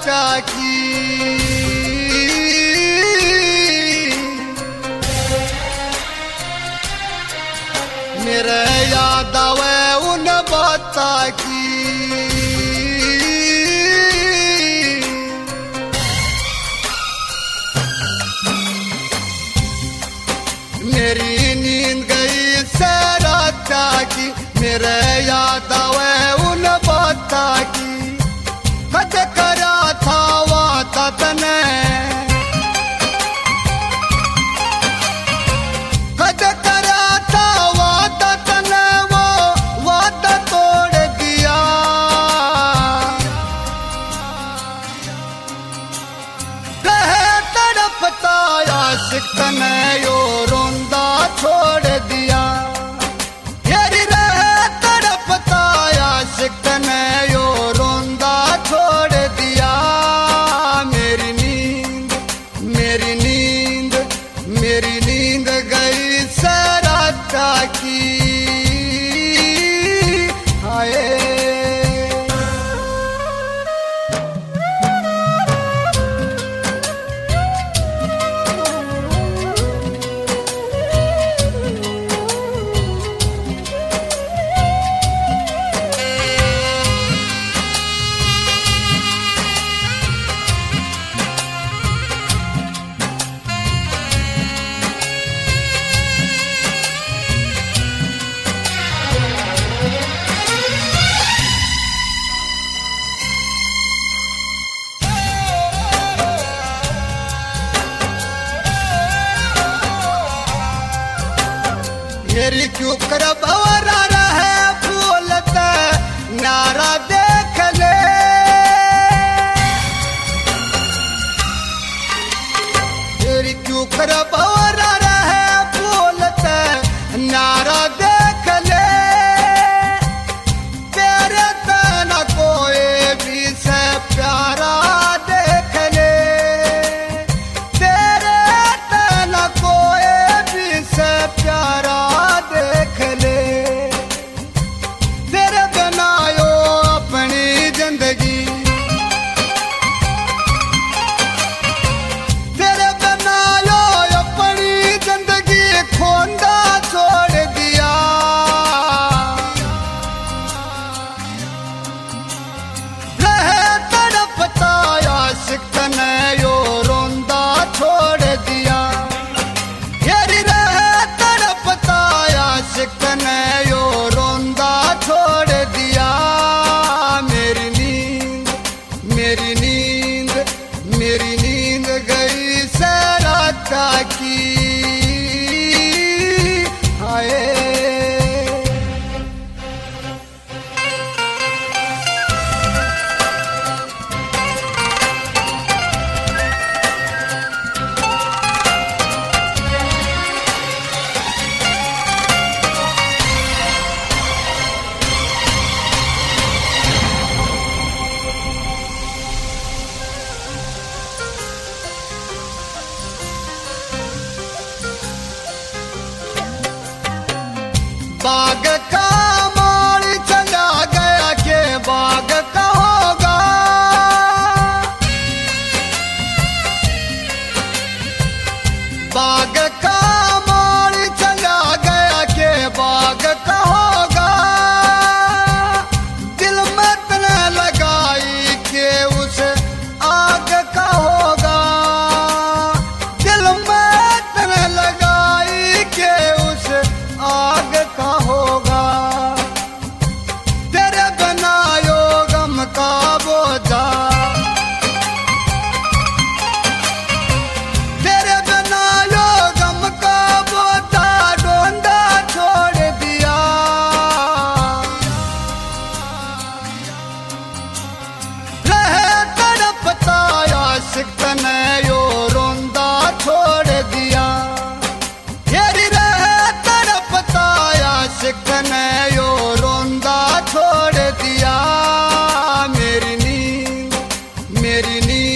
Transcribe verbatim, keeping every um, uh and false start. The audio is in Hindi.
राता की। मेरे याद आवे उन बाता की। मेरी नींद गई से राता की। मेरे याद आवे उन बाता की। कद करा था वादा तने, कद करा था वादा तने, वो वादा तोड़ दिया। रहे तड़पता आशिक तने यो रोंदा छोड़ दिया। यारी रहे तड़पता आशिक तने यो रोंदा छोड़ दिया। मेरी नींद मेरी नींद मेरी नींद गई से राता की। हाय मेरी क्यों कर बवरा रहे फूलता नारा देख ले। मेरी क्यों कर बवरा रहे फूलता नारा देख ले। तेरे तना कोई भी से प्यारा देख ले। तेरे तना कोई भी से प्यारा देख ले। तेरे बिना यो अपनी जिंदगी, तेरे बिना यो अपनी जिंदगी खोंदा छोड़ दिया। रहे तड़पता आशिक तने यो रोंदा छोड़ दिया। यारी रहे तड़पता आशिक तने यो रोंदा छोड़ दिया। मेरी नींद मेरी नींद मेरी नींद गई से राता की। हाय बाग का माल चला गया के बाग का होगा। बाग का माल चला गया के बाग का होगा। दिल में तने लगाई के उस आग का होगा। दिल में तने लगाई के उस आग का होगा। तेरे बिना यो गम का बोझा, तेरे बिना यो गम का बोझा ढोंदा छोड़ दिया। रहे तड़पता आशिक तने यो रोंदा छोड़ दिया। यारी रहे तड़पता आशिक तने यो रोंदा छोड़ दिया। मेरी नींद मेरी नींद